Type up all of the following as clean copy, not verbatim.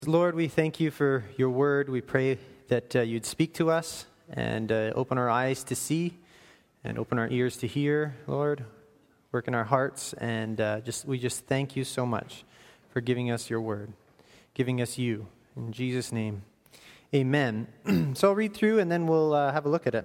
Lord, we thank you for your word. We pray that you'd speak to us and open our eyes to see and open our ears to hear, Lord. Work in our hearts, and we just thank you so much for giving us your word, giving us you. In Jesus' name, amen. So I'll read through, and then we'll have a look at it.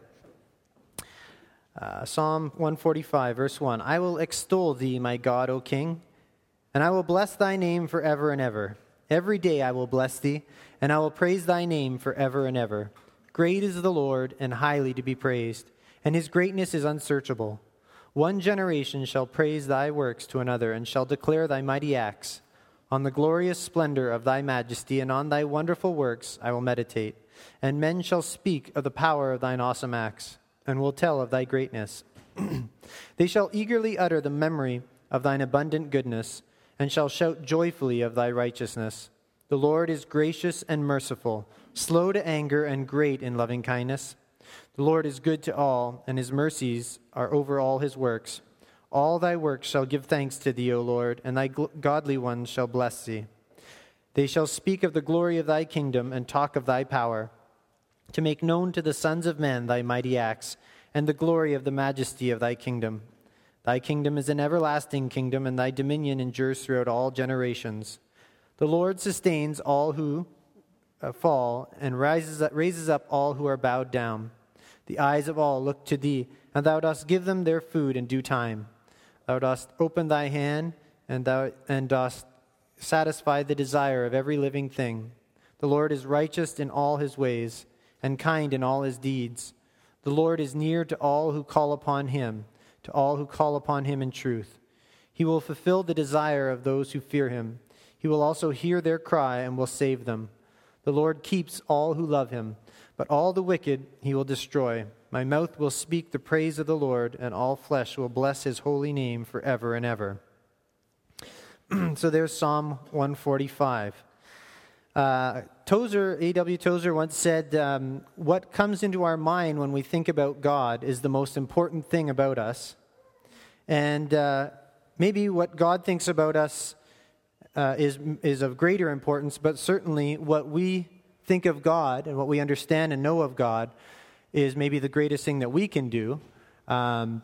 Psalm 145, verse 1. I will extol thee, my God, O King, and I will bless thy name forever and ever. Every day I will bless thee, and I will praise thy name forever and ever. Great is the Lord, and highly to be praised, and his greatness is unsearchable. One generation shall praise thy works to another, and shall declare thy mighty acts. On the glorious splendor of thy majesty, and on thy wonderful works I will meditate. And men shall speak of the power of thine awesome acts, and will tell of thy greatness. They shall eagerly utter the memory of thine abundant goodness, and shall shout joyfully of thy righteousness. The Lord is gracious and merciful, slow to anger and great in loving kindness. The Lord is good to all, and his mercies are over all his works. All thy works shall give thanks to thee, O Lord, and thy godly ones shall bless thee. They shall speak of the glory of thy kingdom and talk of thy power, to make known to the sons of men thy mighty acts, and the glory of the majesty of thy kingdom. Thy kingdom is an everlasting kingdom, and thy dominion endures throughout all generations. The Lord sustains all who fall, and raises up all who are bowed down. The eyes of all look to thee, and thou dost give them their food in due time. Thou dost open thy hand, and dost satisfy the desire of every living thing. The Lord is righteous in all his ways, and kind in all his deeds. The Lord is near to all who call upon him, to all who call upon him in truth. He will fulfill the desire of those who fear him. He will also hear their cry and will save them. The Lord keeps all who love him, but all the wicked he will destroy. My mouth will speak the praise of the Lord, and all flesh will bless his holy name forever and ever. So there's Psalm 145. A.W. Tozer once said, what comes into our mind when we think about God is the most important thing about us. And maybe what God thinks about us is of greater importance, but certainly what we think of God and what we understand and know of God is maybe the greatest thing that we can do. And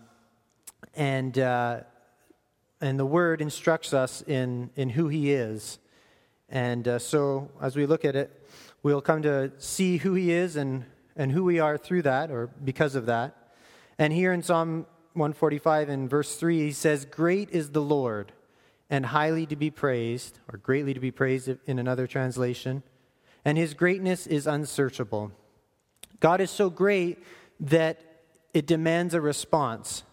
the Word instructs us in who he is. And so as we look at it, we'll come to see who he is and who we are through that, or because of that. And here in Psalm 145 in verse 3, he says, great is the Lord, and highly to be praised, or greatly to be praised in another translation, and his greatness is unsearchable. God is so great that it demands a response.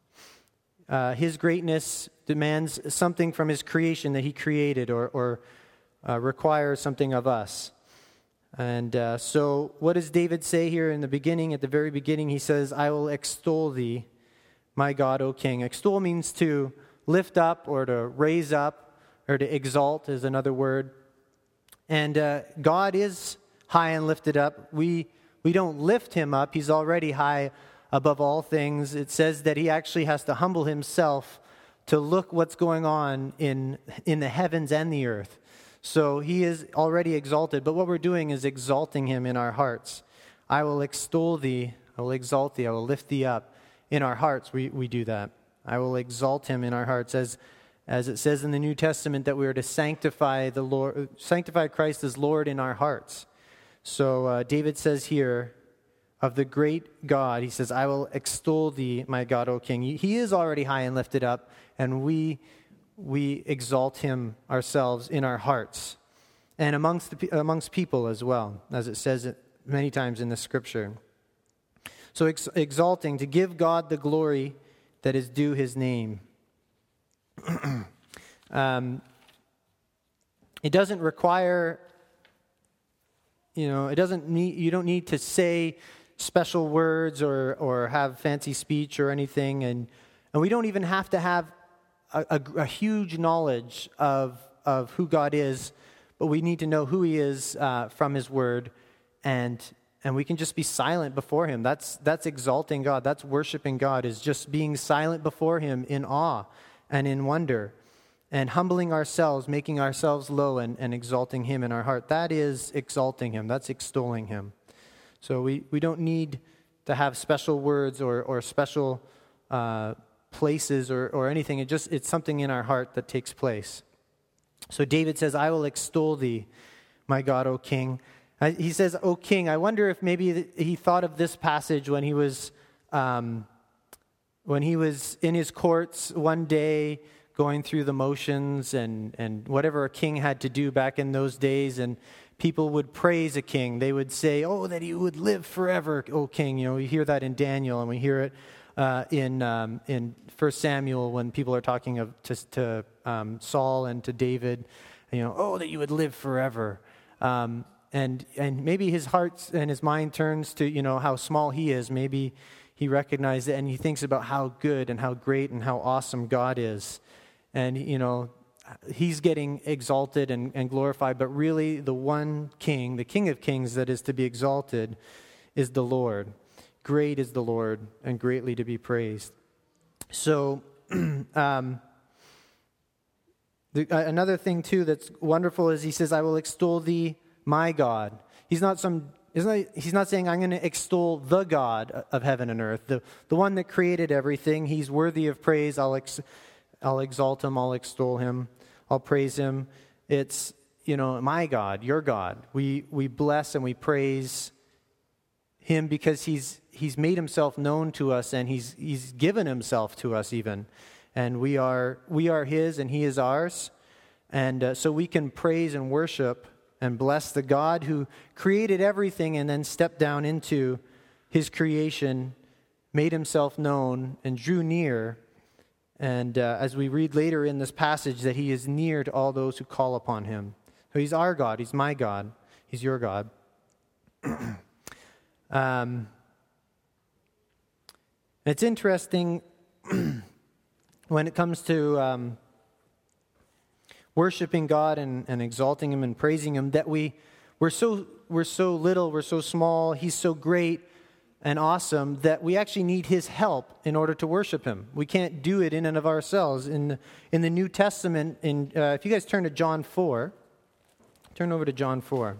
His greatness demands something from his creation that he created, or requires something of us. And so what does David say here in the beginning? At the very beginning, he says, I will extol thee, my God, O King. Extol means to lift up, or to raise up, or to exalt is another word. And God is high and lifted up. We don't lift him up. He's already high above all things. It says that he actually has to humble himself to look what's going on in the heavens and the earth. So he is already exalted, but what we're doing is exalting him in our hearts. I will extol thee, I will exalt thee, I will lift thee up. In our hearts, we do that. I will exalt him in our hearts, as it says in the New Testament that we are to sanctify Christ as Lord in our hearts. So David says here of the great God, he says, I will extol thee, my God, O King. He is already high and lifted up, and we exalt him ourselves in our hearts and amongst people as well, as it says many times in the Scripture. So exalting, to give God the glory that is due his name. It doesn't require, you don't need to say special words or have fancy speech or anything, and we don't even have to have a huge knowledge of who God is, but we need to know who he is from his word, and we can just be silent before him. That's exalting God. That's worshiping God, is just being silent before him in awe and in wonder. and humbling ourselves, making ourselves low and exalting him in our heart. That is exalting him. That's extolling him. So we don't need to have special words or special places or anything. It's something in our heart that takes place. So David says, I will extol thee, my God, O King. He says, O King. I wonder if maybe he thought of this passage when he was in his courts one day, going through the motions and whatever a king had to do back in those days, and people would praise a king. They would say, oh, that he would live forever, O king. You know, we hear that in Daniel, and we hear it in 1 Samuel when people are talking to Saul and to David, you know, oh, that you would live forever. And maybe his heart and his mind turns to, you know, how small he is. Maybe he recognized it, and he thinks about how good and how great and how awesome God is. And, you know, he's getting exalted and glorified, but really the one king, the King of Kings that is to be exalted, is the Lord. Great is the Lord and greatly to be praised. So another thing, too, that's wonderful is he says, I will extol thee, my God. He's not saying I'm going to extol the God of heaven and earth, the one that created everything. He's worthy of praise. I'll exalt him. I'll extol him. I'll praise him. It's, you know, my God, your God. We bless and we praise him because he's made himself known to us, and he's given himself to us even. And we are his and he is ours. And so we can praise and worship and bless the God who created everything and then stepped down into his creation, made himself known, and drew near. And as we read later in this passage, that he is near to all those who call upon him. So he's our God. He's my God. He's your God. It's interesting when it comes to worshiping God and exalting him and praising him, that we're so little, we're so small, he's so great and awesome that we actually need his help in order to worship him. We can't do it in and of ourselves. In the New Testament, if you guys turn to John 4, turn over to John 4.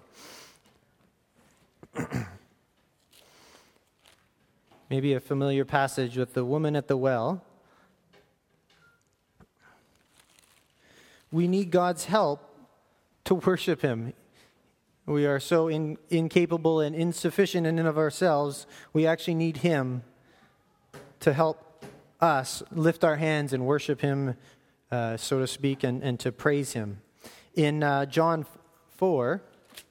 Maybe a familiar passage with the woman at the well. We need God's help to worship him. We are so incapable and insufficient in and of ourselves. We actually need him to help us lift our hands and worship him, so to speak, and to praise him. In John 4,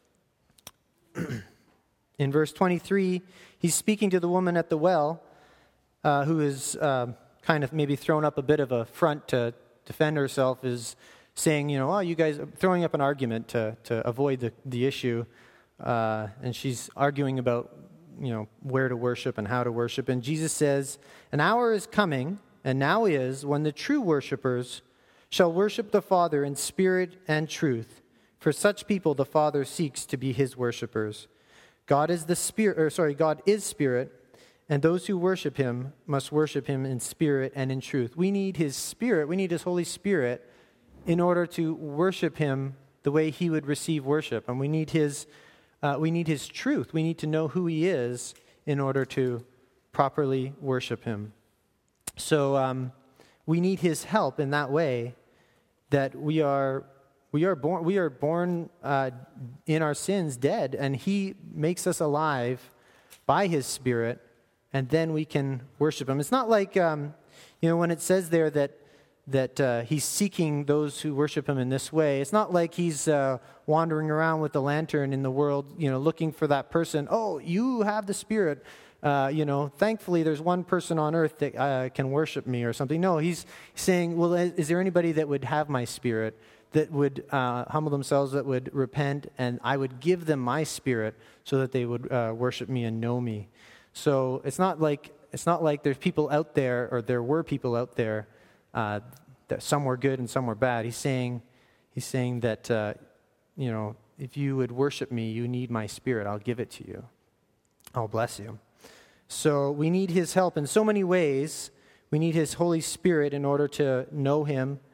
in verse 23, he's speaking to the woman at the well, who is kind of maybe thrown up a bit of a front to defend herself, is saying, you know, oh, you guys are throwing up an argument to avoid the issue. And she's arguing about, you know, where to worship and how to worship. And Jesus says, an hour is coming, and now is, when the true worshipers shall worship the Father in spirit and truth. For such people the Father seeks to be his worshipers. God is spirit, and those who worship him must worship him in spirit and in truth. We need his Spirit, we need his Holy Spirit in order to worship him the way he would receive worship. And we need his truth. We need to know who he is in order to properly worship him. So we need his help in that way, that we are born in our sins dead, and he makes us alive by his Spirit, and then we can worship him. It's not like, when it says there that he's seeking those who worship him in this way, it's not like he's wandering around with the lantern in the world, looking for that person. Oh, you have the Spirit. Thankfully there's one person on earth that can worship me or something. No, he's saying, well, is there anybody that would have my Spirit, that would humble themselves, that would repent, and I would give them my Spirit so that they would worship me and know me. So it's not like there's people out there, or there were people out there, that some were good and some were bad. He's saying that if you would worship me, you need my Spirit. I'll give it to you. I'll bless you. So we need his help in so many ways. We need his Holy Spirit in order to know him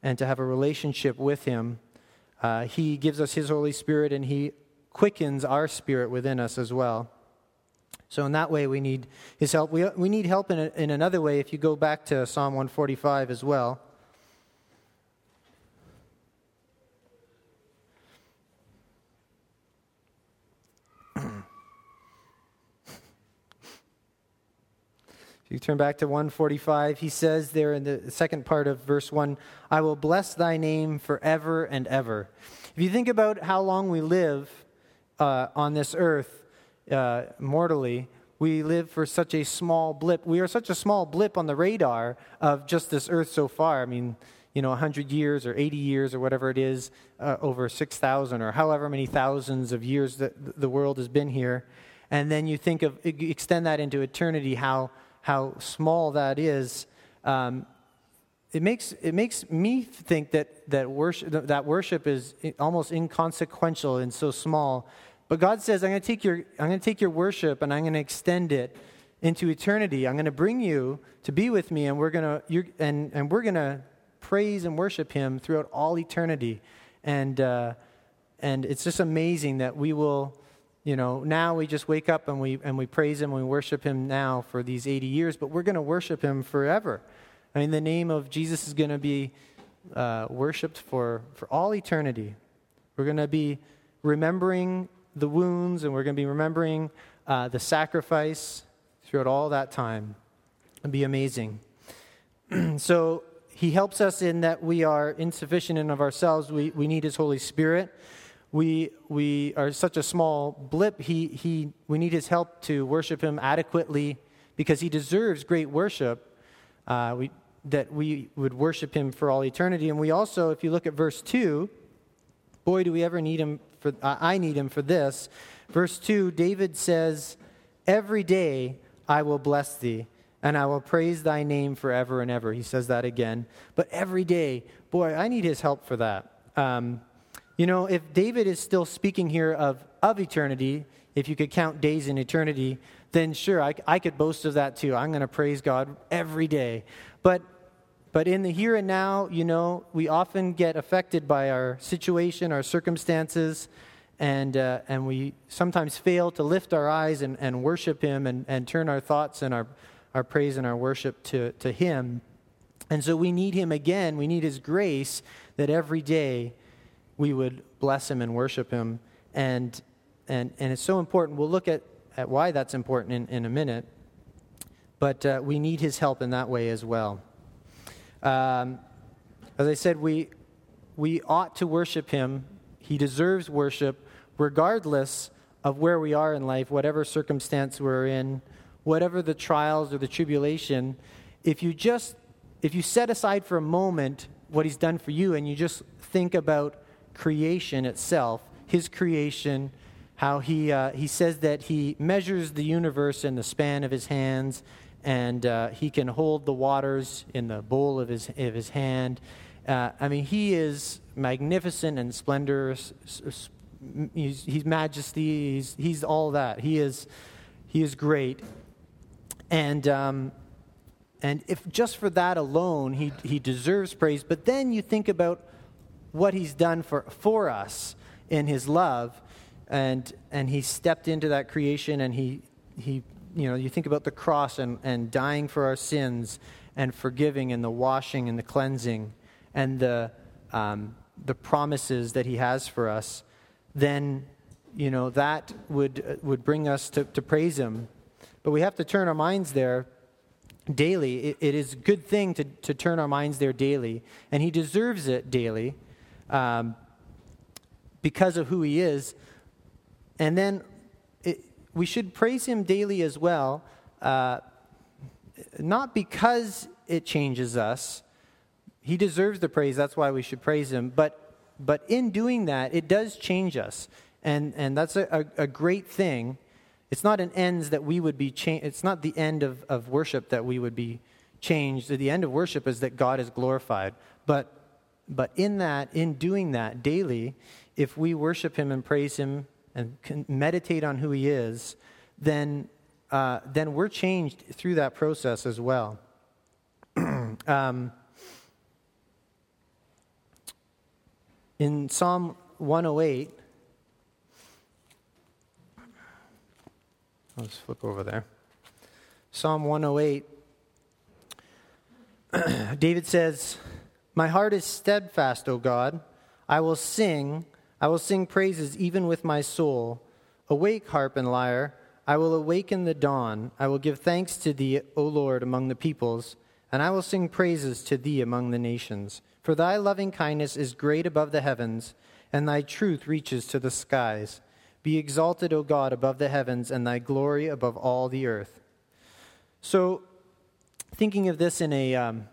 and to have a relationship with him. He gives us his Holy Spirit, and he quickens our spirit within us as well. So in that way, we need his help. We need help in another way if you go back to Psalm 145 as well. You turn back to 145, he says there in the second part of verse 1, I will bless thy name forever and ever. If you think about how long we live on this earth mortally, we live for such a small blip. We are such a small blip on the radar of just this earth so far. I mean, 100 years or 80 years or whatever it is, over 6,000 or however many thousands of years that the world has been here. And then you extend that into eternity, how small that is. It makes me think that worship is almost inconsequential and so small. But God says, I'm going to take your worship and I'm going to extend it into eternity. I'm going to bring you to be with me, and we're going to praise and worship him throughout all eternity. And it's just amazing that we will. Now we just wake up and we praise him, and we worship him now for these 80 years, but we're going to worship him forever. I mean, the name of Jesus is going to be worshipped for all eternity. We're going to be remembering the wounds, and we're going to be remembering the sacrifice throughout all that time. It'll be amazing. So he helps us in that we are insufficient in of ourselves. We need his Holy Spirit. We are such a small blip. We need his help to worship him adequately, because he deserves great worship, that we would worship him for all eternity. And we also, if you look at verse 2, boy, do we ever need him for, I need him for this. Verse 2, David says, every day I will bless thee, and I will praise thy name forever and ever. He says that again. But every day, boy, I need his help for that. If David is still speaking here of eternity, if you could count days in eternity, then sure, I could boast of that too. I'm going to praise God every day. But in the here and now, we often get affected by our situation, our circumstances, and we sometimes fail to lift our eyes and worship him and turn our thoughts and our praise and our worship to him. And so we need him again. We need his grace that every day we would bless him and worship him. And it's so important. We'll look at why that's important in a minute. But we need his help in that way as well. As I said, we ought to worship him. He deserves worship regardless of where we are in life, whatever circumstance we're in, whatever the trials or the tribulation. If you set aside for a moment what he's done for you, and you just think about creation itself, his creation, how he says that he measures the universe in the span of his hands, and he can hold the waters in the bowl of his hand. He is magnificent and splendorous. He's majesty. He's all that. He is great. And if just for that alone, he deserves praise. But then you think about what he's done for us in his love, and he stepped into that creation, and he you think about the cross and dying for our sins, and forgiving, and the washing and the cleansing, and the promises that he has for us. Then that would bring us to praise him. But we have to turn our minds there daily. It is a good thing to turn our minds there daily, and he deserves it daily because of who he is. And then we should praise him daily as well, not because it changes us. He deserves the praise. That's why we should praise him. But in doing that, it does change us, and that's a great thing. It's not an ends that we would be changed. It's not the end of worship that we would be changed. The end of worship is that God is glorified. But in doing that daily, if we worship him and praise him and can meditate on who he is, then we're changed through that process as well. In Psalm 108, I'll just flip over there. Psalm 108, David says, "My heart is steadfast, O God. I will sing praises even with my soul. Awake, harp and lyre. I will awaken the dawn. I will give thanks to thee, O Lord, among the peoples, and I will sing praises to thee among the nations. For thy loving kindness is great above the heavens, and thy truth reaches to the skies. Be exalted, O God, above the heavens, and thy glory above all the earth." So, thinking of this in a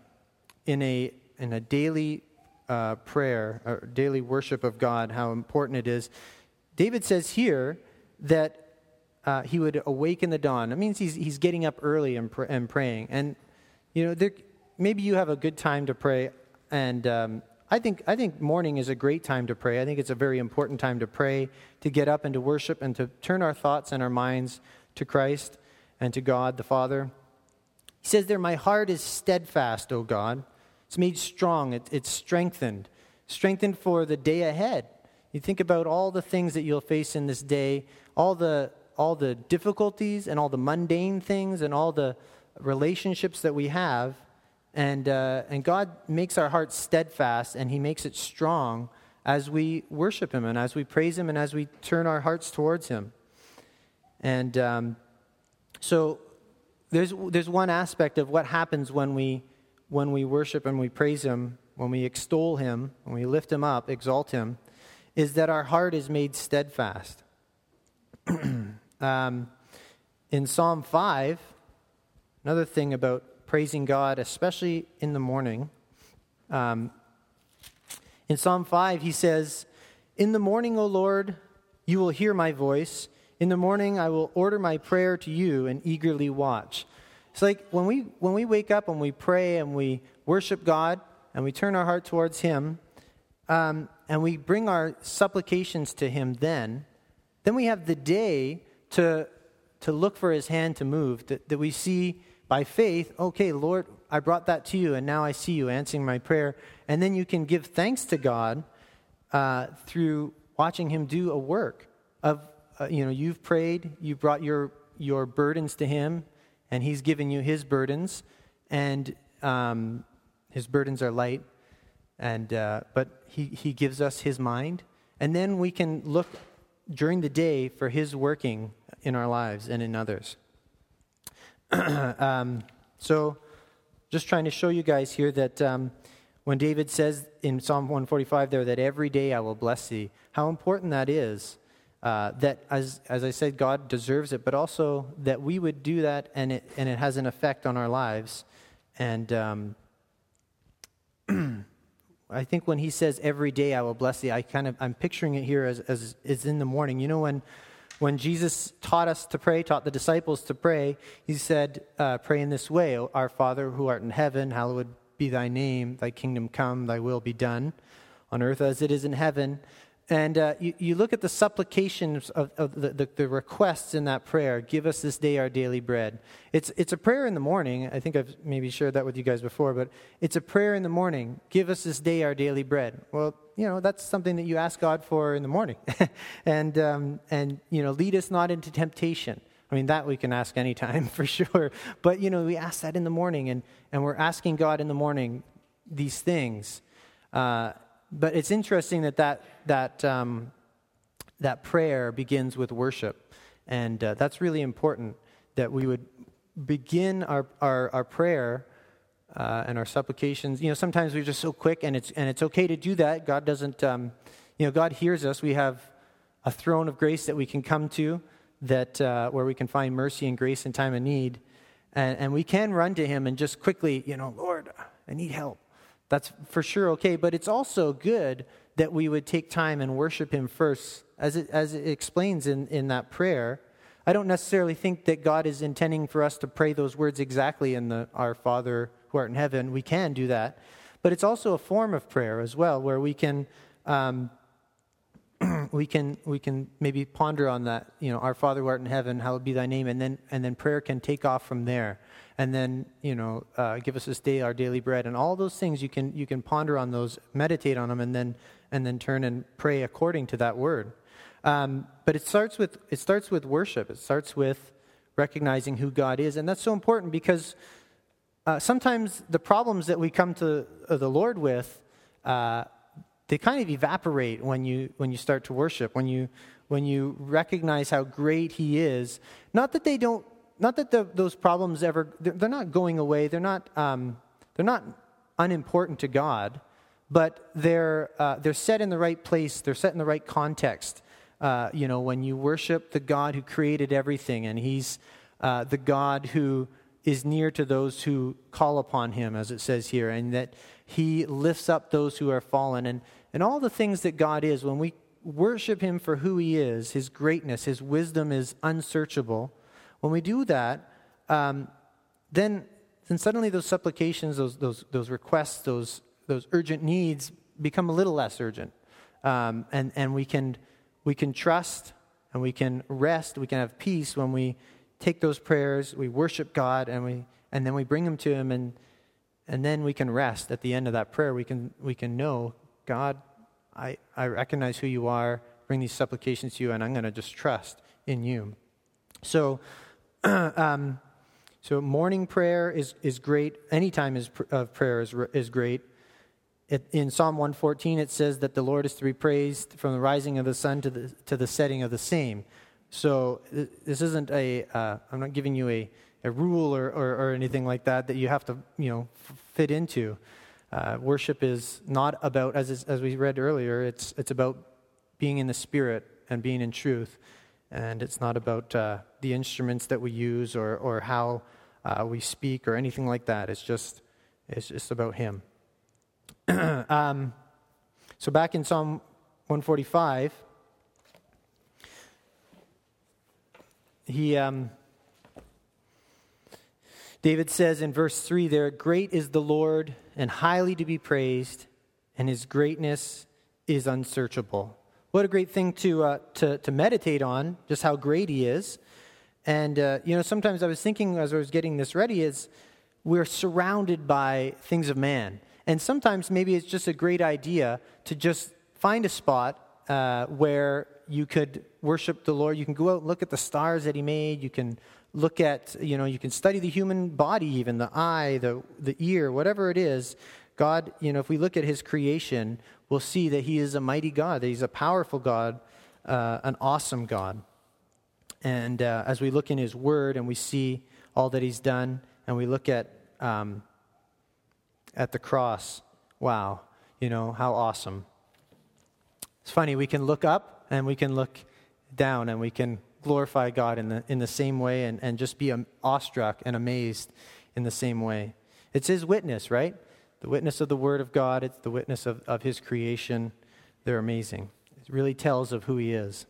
daily prayer, or daily worship of God, how important it is. David says here that he would awaken the dawn. It means he's getting up early and praying. And maybe you have a good time to pray, and I think morning is a great time to pray. I think it's a very important time to pray, to get up and to worship and to turn our thoughts and our minds to Christ and to God the Father. He says there, "My heart is steadfast, O God." It's made strong. It's strengthened for the day ahead. You think about all the things that you'll face in this day, all the difficulties and all the mundane things and all the relationships that we have, and God makes our hearts steadfast, and He makes it strong as we worship Him and as we praise Him and as we turn our hearts towards Him. And so there's one aspect of what happens when we worship and we praise Him, when we extol Him, when we lift Him up, exalt Him, is that our heart is made steadfast. In Psalm 5, another thing about praising God, especially in the morning, in Psalm 5 he says, "In the morning, O Lord, you will hear my voice. In the morning I will order my prayer to you and eagerly watch." It's like when we wake up and we pray and we worship God and we turn our heart towards Him, and we bring our supplications to Him, then we have the day to look for His hand to move, that we see by faith, okay, Lord, I brought that to you, and now I see you answering my prayer. And then you can give thanks to God through watching Him do a work of, you've prayed, you brought your burdens to Him, and He's given you His burdens, and His burdens are light, and but He gives us His mind, and then we can look during the day for His working in our lives and in others. So just trying to show you guys here that when David says in Psalm 145 there that every day I will bless thee, how important that is, that as I said, God deserves it, but also that we would do that and it has an effect on our lives. And I think when he says every day I will bless thee, I'm picturing it here as in the morning. You know, when Jesus taught the disciples to pray, he said, pray in this way, Our Father who art in heaven, hallowed be thy name, thy kingdom come, thy will be done on earth as it is in heaven. And you look at the supplications of the requests in that prayer, give us this day our daily bread. It's a prayer in the morning. I think I've maybe shared that with you guys before, but it's a prayer in the morning. Give us this day our daily bread. Well, that's something that you ask God for in the morning. and lead us not into temptation. I mean, that we can ask anytime for sure. But, we ask that in the morning, and we're asking God in the morning these things. But it's interesting that prayer begins with worship, and that's really important, that we would begin our prayer and our supplications. Sometimes we're just so quick, and it's okay to do that. God doesn't, God hears us. We have a throne of grace that we can come to, that where we can find mercy and grace in time of need, and we can run to Him and just quickly, Lord, I need help. That's for sure okay, but it's also good that we would take time and worship Him first, as it explains in that prayer. I don't necessarily think that God is intending for us to pray those words exactly in the Our Father who art in heaven. We can do that, but it's also a form of prayer as well, where we can we can maybe ponder on that. Our Father who art in heaven, hallowed be thy name, and then prayer can take off from there. And then, give us this day our daily bread, and all those things you can ponder on those, meditate on them, and and then turn and pray according to that word. But it starts with worship. It starts with recognizing who God is, and that's so important because sometimes the problems that we come to the Lord with, they kind of evaporate when you start to worship. When you recognize how great He is. Not that those problems they're not going away. They're not unimportant to God, but they're set in the right place. They're set in the right context. When you worship the God who created everything, and He's the God who is near to those who call upon Him, as it says here, and that He lifts up those who are fallen, and all the things that God is. When we worship Him for who He is, His greatness, His wisdom is unsearchable. When we do that, then suddenly those supplications, those requests, those urgent needs become a little less urgent, and we can trust and we can rest. We can have peace when we take those prayers, we worship God, and then we bring them to Him, and then we can rest at the end of that prayer. We can know, God, I recognize who You are, bring these supplications to You, and I'm going to just trust in You. So, morning prayer is great. Any time of prayer is great. In Psalm 114, it says that the Lord is to be praised from the rising of the sun to the setting of the same. So this isn't I'm not giving you a rule or anything like that you have to fit into. Worship is not about, as we read earlier, it's about being in the Spirit and being in truth, and it's not about the instruments that we use or how we speak or anything like that. It's just about Him. So back in Psalm 145. David says in verse 3 there, "Great is the Lord and highly to be praised, and His greatness is unsearchable." What a great thing to meditate on, just how great He is. And, sometimes I was thinking as I was getting this ready is we're surrounded by things of man. And sometimes maybe it's just a great idea to just find a spot where you could worship the Lord. You can go out and look at the stars that He made. You can look at, you can study the human body even, the eye, the ear, whatever it is. God, if we look at His creation, we'll see that He is a mighty God, that He's a powerful God, an awesome God. And as we look in His Word and we see all that He's done, and we look at the cross, wow, how awesome. It's funny, we can look up and we can look down and we can glorify God in the same way and just be awestruck and amazed in the same way. It's His witness, right? The witness of the Word of God. It's the witness of His creation. They're amazing. It really tells of who He is.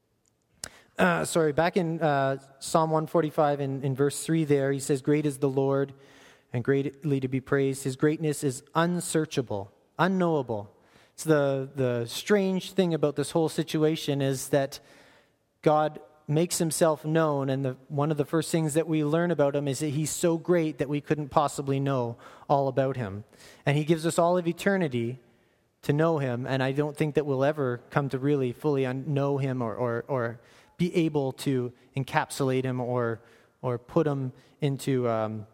Back in Psalm 145 in verse 3 there, He says, "Great is the Lord and greatly to be praised. His greatness is unsearchable, unknowable." It's the strange thing about this whole situation is that God makes Himself known, and one of the first things that we learn about Him is that He's so great that we couldn't possibly know all about Him. And He gives us all of eternity to know Him, and I don't think that we'll ever come to really fully know Him or be able to encapsulate Him or put Him into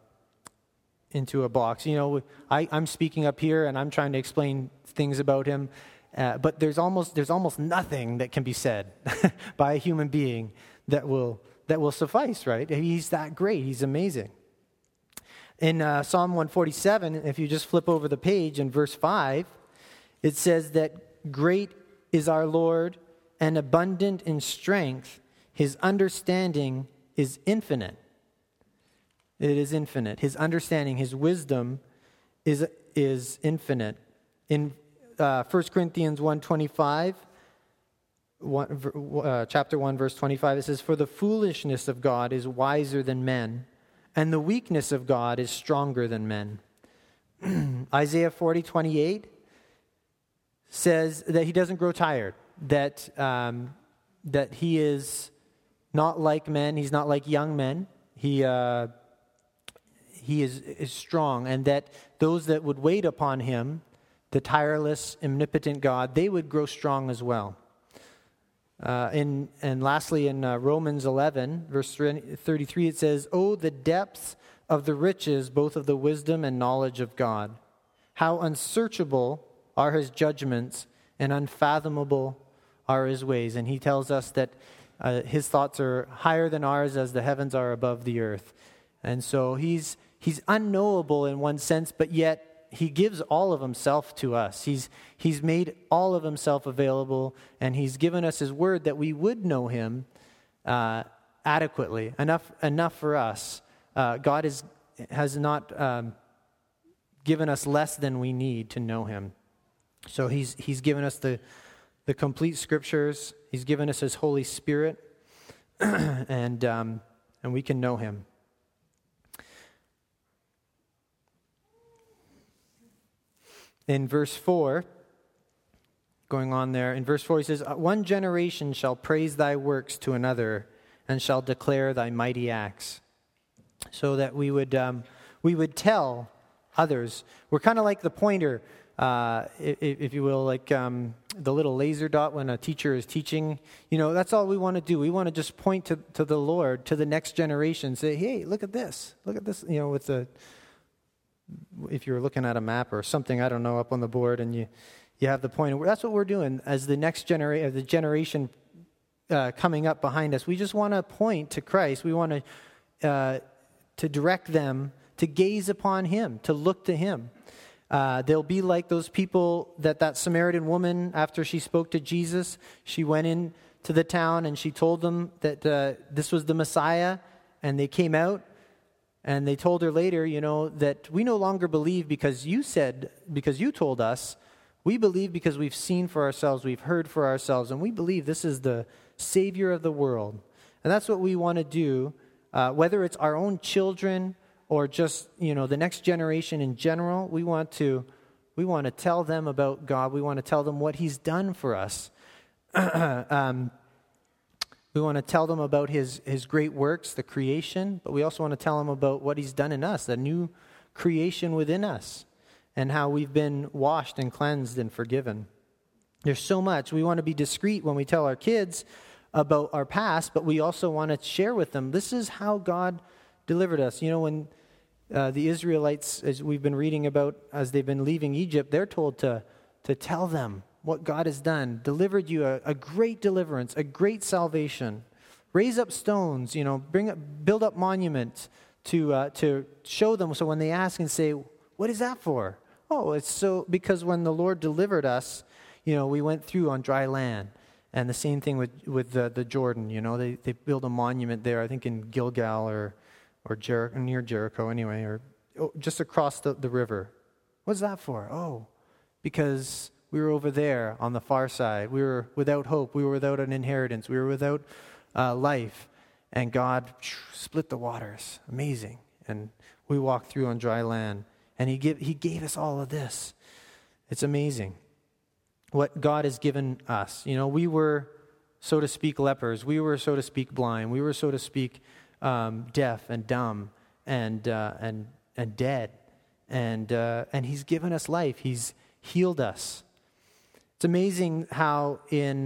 a box. I'm speaking up here and I'm trying to explain things about Him, but there's almost nothing that can be said by a human being that will suffice, right? He's that great. He's amazing. In Psalm 147, if you just flip over the page in verse 5, it says that great is our Lord and abundant in strength. His understanding is infinite. It is infinite. His understanding, His wisdom is infinite. In 1 Corinthians 1:25, chapter 1, verse 25, it says, "For the foolishness of God is wiser than men, and the weakness of God is stronger than men." Isaiah 40:28 says that He doesn't grow tired, that He is not like men, He's not like young men. He is strong, and that those that would wait upon Him, the tireless, omnipotent God, they would grow strong as well. And lastly, in Romans 11, verse 33, it says, "Oh, the depths of the riches, both of the wisdom and knowledge of God. How unsearchable are his judgments and unfathomable are his ways." And he tells us that his thoughts are higher than ours as the heavens are above the earth. And so he's unknowable in one sense, but yet he gives all of himself to us. He's made all of himself available, and he's given us his word that we would know him adequately, enough for us. God has not given us less than we need to know him. So he's given us the complete scriptures. He's given us his Holy Spirit, and we can know him. In verse 4, going on there, in verse 4 he says, "One generation shall praise thy works to another, and shall declare thy mighty acts." So that we would tell others. We're kind of like the pointer, if you will, like the little laser dot when a teacher is teaching. That's all we want to do. We want to just point to the Lord, to the next generation, say, "Hey, look at this. Look at this," with the... If you're looking at a map or something, I don't know, up on the board, and you have the pointer. That's what we're doing as the next generation coming up behind us. We just want to point to Christ. We want to direct them to gaze upon him, to look to him. They'll be like those people that Samaritan woman, after she spoke to Jesus, she went in to the town and she told them that this was the Messiah, and they came out. And they told her later, that we no longer believe because you told us. We believe because we've seen for ourselves, we've heard for ourselves, and we believe this is the Savior of the world. And that's what we want to do, whether it's our own children or just, the next generation in general. We want to tell them about God. We want to tell them what he's done for us. We want to tell them about his great works, the creation, but we also want to tell them about what he's done in us, the new creation within us, and how we've been washed and cleansed and forgiven. There's so much. We want to be discreet when we tell our kids about our past, but we also want to share with them, this is how God delivered us. When the Israelites, as we've been reading about, as they've been leaving Egypt, they're told to tell them what God has done, delivered you a great deliverance, a great salvation. Raise up stones, build up monuments to show them. So when they ask and say, "What is that for?" "Oh, it's so because when the Lord delivered us, we went through on dry land." And the same thing with the Jordan. They build a monument there, I think in Gilgal or near Jericho anyway, or just across the river. What's that for? "Oh, because we were over there on the far side. We were without hope. We were without an inheritance. We were without life. And God split the waters." Amazing. And we walked through on dry land. And he gave us all of this. It's amazing what God has given us. We were, so to speak, lepers. We were, so to speak, blind. We were, so to speak, deaf and dumb and dead. And he's given us life. He's healed us. It's amazing how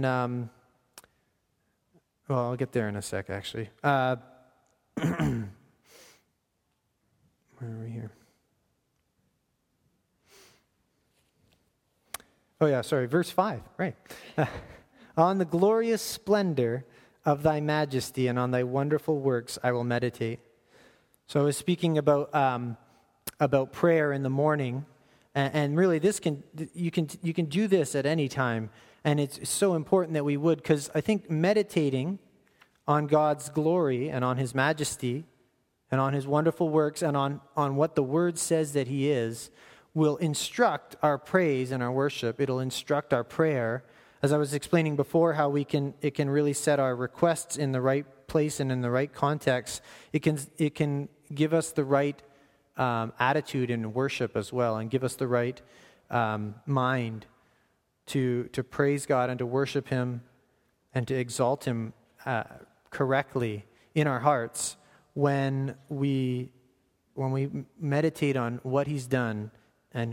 I'll get there in a sec, actually. Where are we here? Oh, yeah, sorry, verse 5, right. "On the glorious splendor of thy majesty and on thy wonderful works I will meditate." So I was speaking about prayer in the morning. And really, you can do this at any time, and it's so important that we would, because I think meditating on God's glory and on his majesty and on his wonderful works and on what the Word says that he is will instruct our praise and our worship. It'll instruct our prayer. As I was explaining before, how it can really set our requests in the right place and in the right context. It can give us the right attitude in worship as well, and give us the right mind to praise God and to worship him and to exalt him correctly in our hearts when we meditate on what he's done and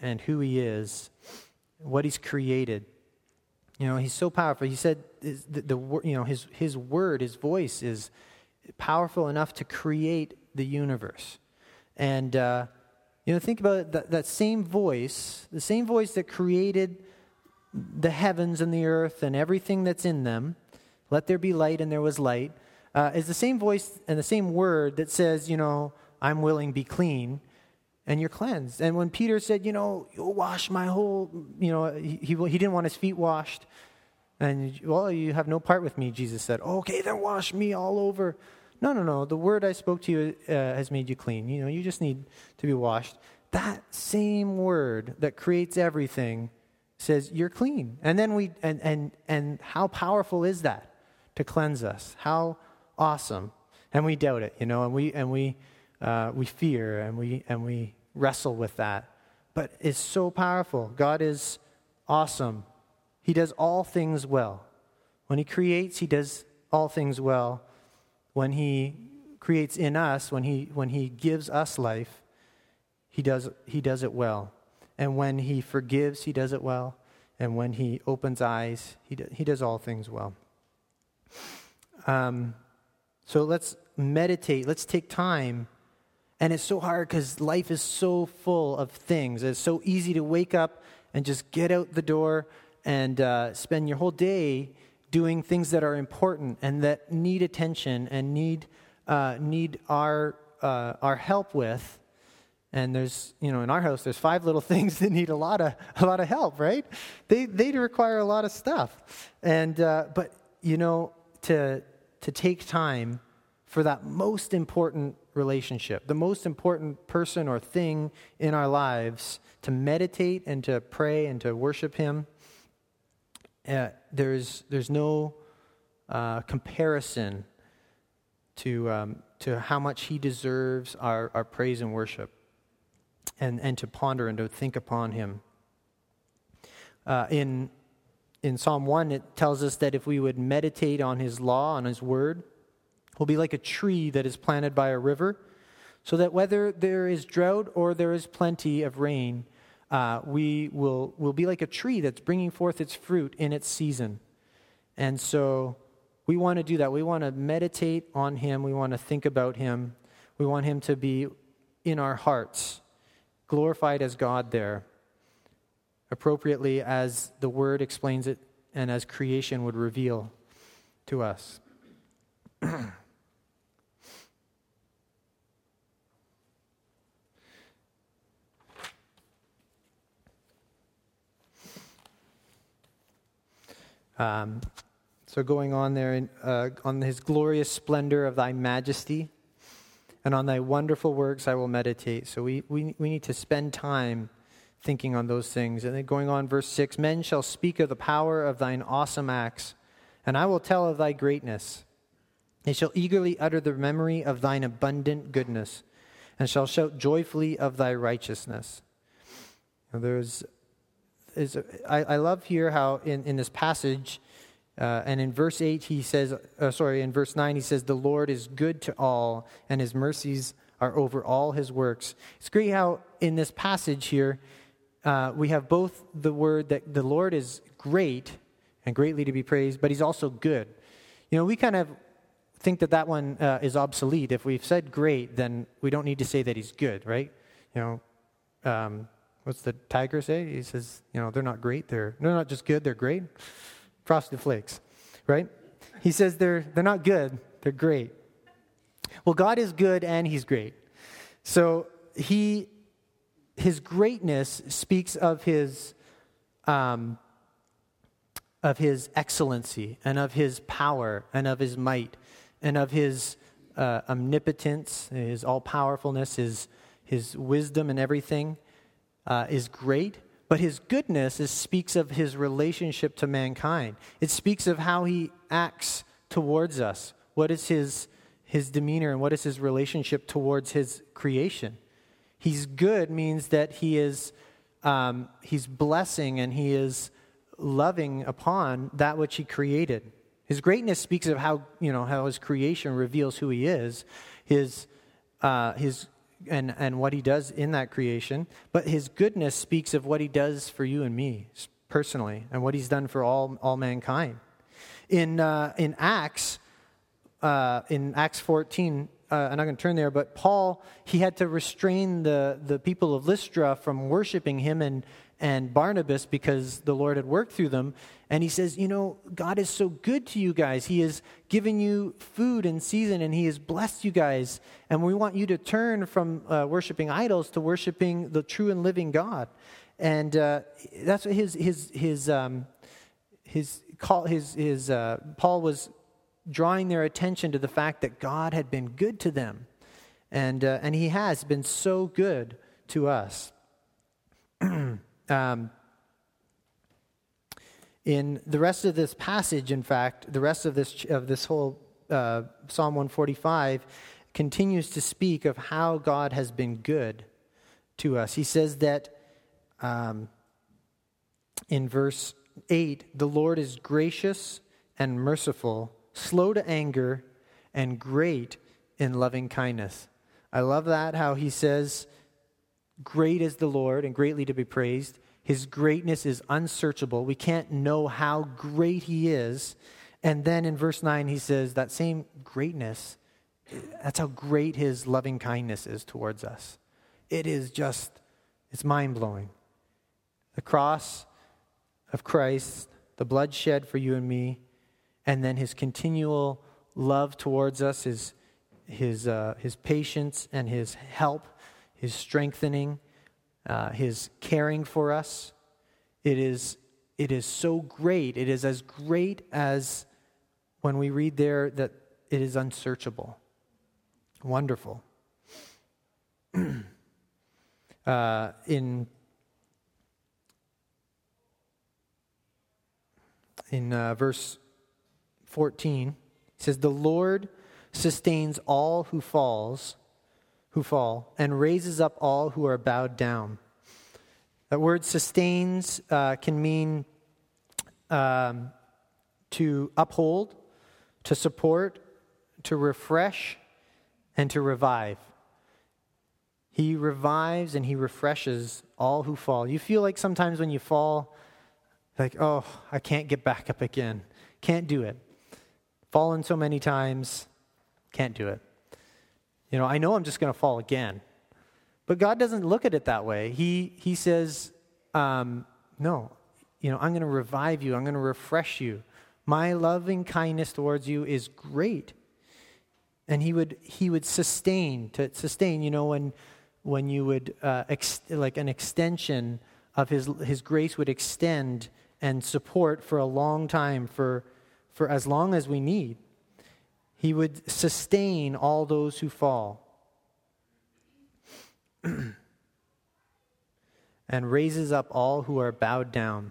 and who he is, what he's created. He's so powerful. He said his word, his voice is powerful enough to create the universe. And think about it, that same voice, the same voice that created the heavens and the earth and everything that's in them. Let there be light, and there was light. Is the same voice and the same word that says, I'm willing, be clean, and you're cleansed. And when Peter said, you'll wash my whole, he didn't want his feet washed. And, you have no part with me, Jesus said. Okay, then wash me all over. No. The word I spoke to you has made you clean. You just need to be washed. That same word that creates everything says you're clean. And then and how powerful is that to cleanse us? How awesome. And we doubt it, and we fear and we wrestle with that. But it's so powerful. God is awesome. He does all things well. When he creates, he does all things well. When he creates in us, when he gives us life, he does it well. And when he forgives, he does it well. And when he opens eyes, he does all things well. So let's meditate. Let's take time. And it's so hard because life is so full of things. It's so easy to wake up and just get out the door and spend your whole day doing things that are important and that need attention and need our help with. And there's, in our house, there's 5 little things that need a lot of help, right? They require a lot of stuff. And but to take time for that most important relationship, the most important person or thing in our lives, to meditate and to pray and to worship him. There's no comparison to how much he deserves our praise and worship, and to ponder and to think upon him. In Psalm 1, it tells us that if we would meditate on his law, on his word, we'll be like a tree that is planted by a river, so that whether there is drought or there is plenty of rain, we'll be like a tree that's bringing forth its fruit in its season. And so we want to do that. We want to meditate on him. We want to think about him. We want him to be in our hearts, glorified as God there, appropriately as the word explains it and as creation would reveal to us. So going on there, on his glorious splendor of thy majesty, and on thy wonderful works I will meditate. So we need to spend time thinking on those things. And then going on, verse 6, men shall speak of the power of thine awesome acts, and I will tell of thy greatness. They shall eagerly utter the memory of thine abundant goodness, and shall shout joyfully of thy righteousness. Now I love here how in this passage, and in verse 8 he says, in verse 9 he says, the Lord is good to all, and his mercies are over all his works. It's great how in this passage here, we have both the word that the Lord is great and greatly to be praised, but he's also good. We kind of think that one is obsolete. If we've said great, then we don't need to say that he's good, right? What's the tiger say? He says, they're not great. They're not just good, they're great. Frosted Flakes, right? He says they're not good, they're great. Well, God is good and he's great. So his greatness speaks of his excellency and of his power and of his might and of his omnipotence, his all-powerfulness, his wisdom and everything is great. But his goodness speaks of his relationship to mankind. It speaks of how he acts towards us. What is his demeanor and what is his relationship towards his creation? He's good means that he is he's blessing and he is loving upon that which he created. His greatness speaks of how his creation reveals who he is. His and what he does in that creation, but his goodness speaks of what he does for you and me personally, and what he's done for all mankind. In Acts 14, I'm not going to turn there, but Paul, he had to restrain the people of Lystra from worshiping him and Barnabas because the Lord had worked through them. And he says, God is so good to you guys. He has given you food in season, and he has blessed you guys. And we want you to turn from worshiping idols to worshiping the true and living God. And that's what Paul was drawing their attention to the fact that God had been good to them, and he has been so good to us. In the rest of this passage, in fact, the rest of this whole Psalm 145 continues to speak of how God has been good to us. He says that in verse 8, the Lord is gracious and merciful, slow to anger, and great in loving kindness. I love that, how he says, great is the Lord and greatly to be praised. His greatness is unsearchable. We can't know how great he is. And then in verse 9, he says that same greatness, that's how great his loving kindness is towards us. It's mind-blowing. The cross of Christ, the blood shed for you and me, and then his continual love towards us, his patience and his help, his strengthening, his caring for us. It is so great. It is as great as when we read there that it is unsearchable. Wonderful. In verse 14, it says, "The Lord sustains all who fall, and raises up all who are bowed down." That word sustains can mean to uphold, to support, to refresh, and to revive. He revives and he refreshes all who fall. You feel like sometimes when you fall, like, oh, I can't get back up again. Can't do it. Fallen so many times, can't do it. I know I'm just going to fall again. But God doesn't look at it that way. He says, no, I'm going to revive you. I'm going to refresh you. My loving kindness towards you is great. And he would sustain, when you would, like an extension of his grace would extend and support for a long time, for as long as we need. He would sustain all those who fall. And raises up all who are bowed down.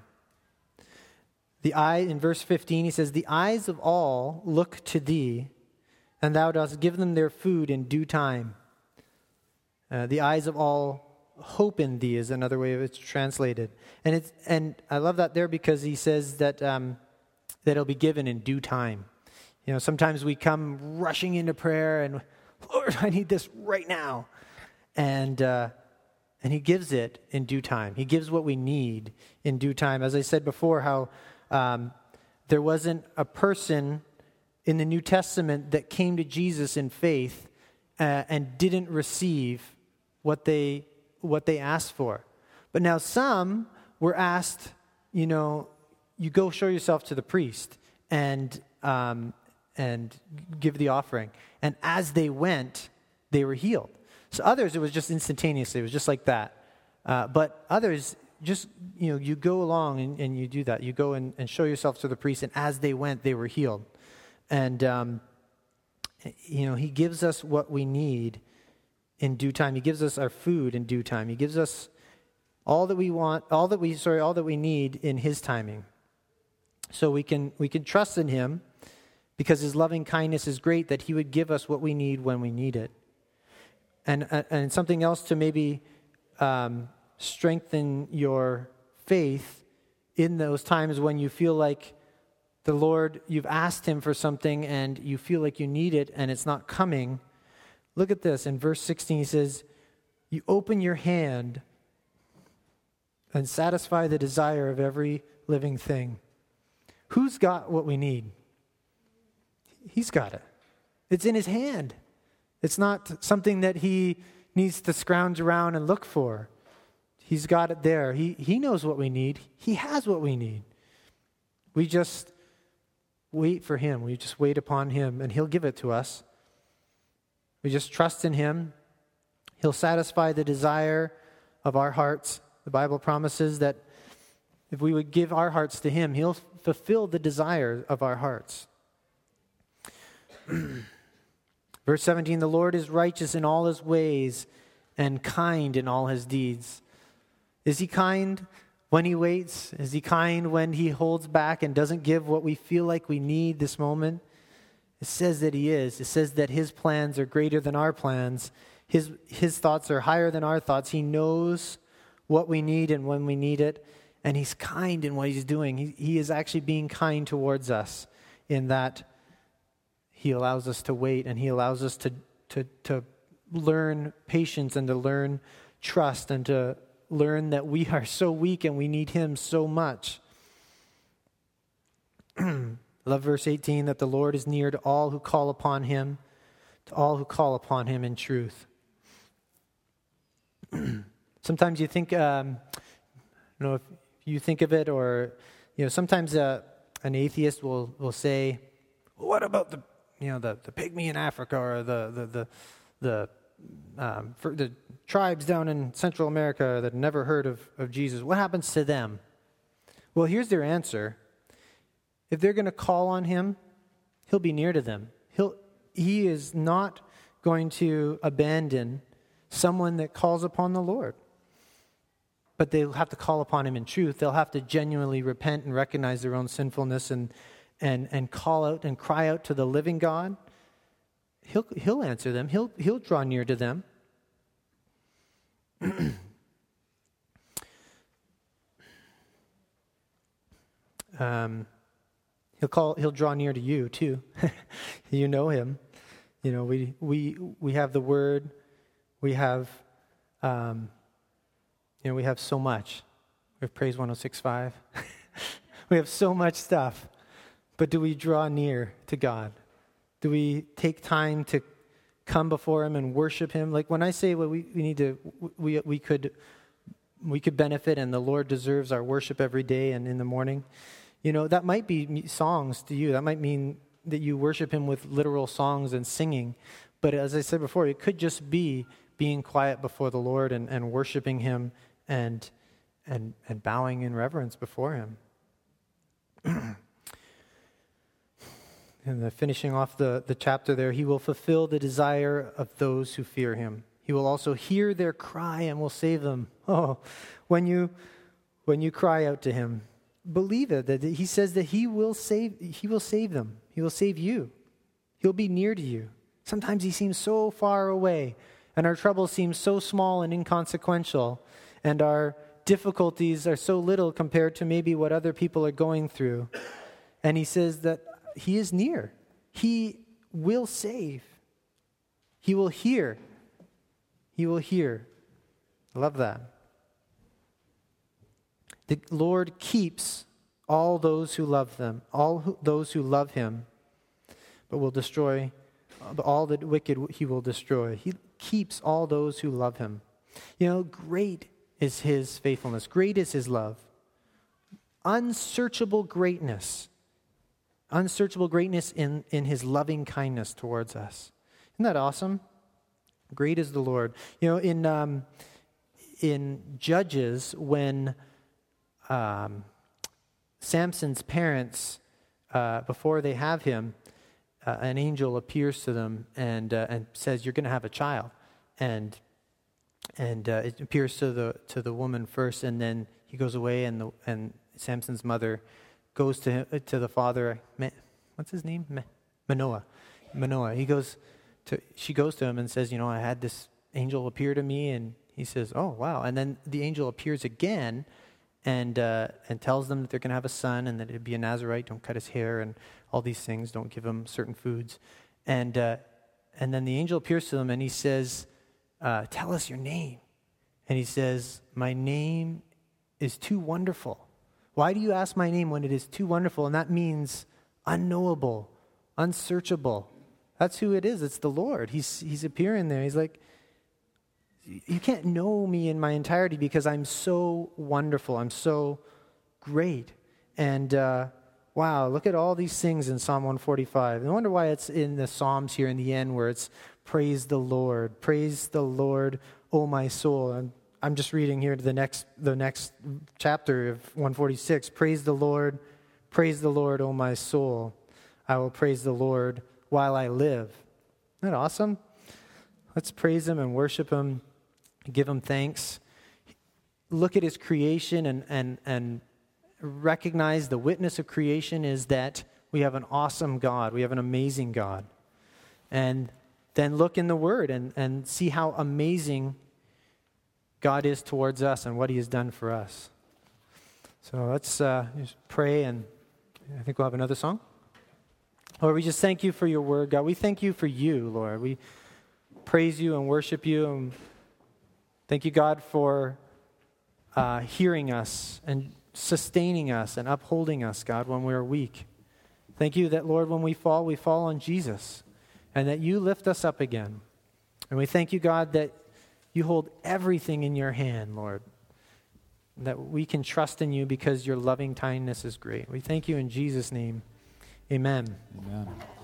In verse 15, he says, "The eyes of all look to thee, and thou dost give them their food in due time." The eyes of all hope in thee is another way of it's translated. And I love that there because he says that it'll be given in due time. Sometimes we come rushing into prayer and, Lord, I need this right now. And he gives it in due time. He gives what we need in due time. As I said before, how there wasn't a person in the New Testament that came to Jesus in faith and didn't receive what they asked for. But now some were asked, you go show yourself to the priest and give the offering. And as they went, they were healed. So others, it was just instantaneously. It was just like that. But others, just, you go along and you do that. You go and show yourself to the priest, and as they went, they were healed. And, he gives us what we need in due time. He gives us our food in due time. He gives us all that we want, all that we need in his timing. So we can trust in him because his loving kindness is great, that he would give us what we need when we need it. And something else to maybe strengthen your faith in those times when you feel like the Lord, you've asked him for something and you feel like you need it and it's not coming. Look at this. In verse 16 he says, You open your hand and satisfy the desire of every living thing. Who's got what we need? He's got it. It's in his hand. It's not something that he needs to scrounge around and look for. He's got it there. He knows what we need. He has what we need. We just wait for him. We just wait upon him, and he'll give it to us. We just trust in him. He'll satisfy the desire of our hearts. The Bible promises that if we would give our hearts to him, he'll fulfill the desire of our hearts. Verse 17, the Lord is righteous in all his ways and kind in all his deeds. Is he kind when he waits? Is he kind when he holds back and doesn't give what we feel like we need this moment? It says that he is. It says that his plans are greater than our plans. His thoughts are higher than our thoughts. He knows what we need and when we need it. And he's kind in what he's doing. He is actually being kind towards us in that he allows us to wait, and he allows us to learn patience and to learn trust and to learn that we are so weak and we need him so much. Love verse 18, that the Lord is near to all who call upon him, to all who call upon him in truth. Sometimes you think, if you think of it, or sometimes an atheist will say, well, "What about the pygmy in Africa, or the tribes down in Central America that never heard of Jesus? What happens to them?" Well, here's their answer. If they're going to call on him, he'll be near to them. He is not going to abandon someone that calls upon the Lord. But they'll have to call upon him in truth. They'll have to genuinely repent and recognize their own sinfulness and call out and cry out to the living God. He'll answer them. He'll draw near to them. He'll draw near to you too. You know him. We have the word. We have we have so much. We have Praise 106.5. We have so much stuff. But do we draw near to God? Do we take time to come before him and worship him? Like when I say we could benefit, and the Lord deserves our worship every day and in the morning. That might be songs to you. That might mean that you worship him with literal songs and singing. But as I said before, it could just be being quiet before the Lord and worshiping him and bowing in reverence before him. And finishing off the chapter there, he will fulfill the desire of those who fear him. He will also hear their cry and will save them. Oh, when you cry out to him, believe it, that he says that he will save them. He will save you. He'll be near to you. Sometimes he seems so far away, and our troubles seem so small and inconsequential, and our difficulties are so little compared to maybe what other people are going through. And he says that he is near. He will save. He will hear. He will hear. I love that. The Lord keeps all those who love them, those who love him, but will destroy all the wicked. He will destroy. He keeps all those who love him. Great is his faithfulness. Great is his love. Unsearchable greatness. Unsearchable greatness in his loving kindness towards us. Isn't that awesome? Great is the Lord. In Judges, when Samson's parents, before they have him, an angel appears to them and says, "You're going to have a child," and it appears to the woman first, and then he goes away, and Samson's mother goes to the father. What's his name? Manoah. She goes to him and says, "I had this angel appear to me," and he says, "Oh wow!" And then the angel appears again, and tells them that they're going to have a son, and that it'd be a Nazirite. Don't cut his hair, and all these things. Don't give him certain foods, and then the angel appears to them, and he says, tell us your name. And he says, my name is too wonderful. Why do you ask my name when it is too wonderful? And that means unknowable, unsearchable. That's who it is. It's the Lord. He's appearing there. He's like, you can't know me in my entirety because I'm so wonderful. I'm so great. And wow, look at all these things in Psalm 145. I wonder why it's in the Psalms here in the end where it's praise the Lord, O my soul. And I'm just reading here to the next chapter of 146. Praise the Lord, O my soul. I will praise the Lord while I live. Isn't that awesome? Let's praise him and worship him, give him thanks. Look at his creation and recognize the witness of creation is that we have an awesome God. We have an amazing God. And then look in the Word and see how amazing God is towards us and what he has done for us. So let's just pray, and I think we'll have another song. Lord, we just thank you for your word, God. We thank you for you, Lord. We praise you and worship you. And thank you, God, for hearing us and sustaining us and upholding us, God, when we are weak. Thank you that, Lord, when we fall on Jesus, and that you lift us up again. And we thank you, God, that you hold everything in your hand, Lord, that we can trust in you because your loving kindness is great. We thank you in Jesus' name. Amen. Amen.